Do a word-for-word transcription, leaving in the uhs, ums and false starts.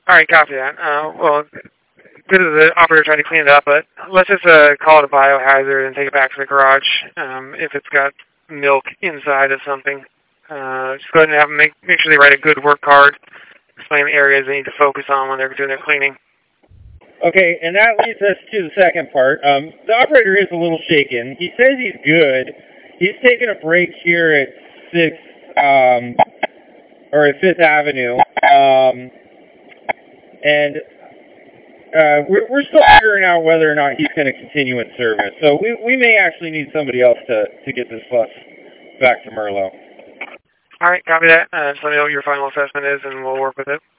All right, copy that. Uh, well, good of the operator trying to clean it up, but let's just uh, call it a biohazard and take it back to the garage um, if it's got milk inside of something. Uh, just go ahead and have them make, make sure they write a good work card, explain the areas they need to focus on when they're doing their cleaning. Okay, and that leads us to the second part. Um, the operator is a little shaken. He says he's good. He's taking a break here at sixth, um, or at Fifth Avenue, um, and uh, we're, we're still figuring out whether or not he's going to continue in service. So we we may actually need somebody else to, to get this bus back to Merlo. All right, copy that. Uh, just let me know what your final assessment is, and we'll work with it.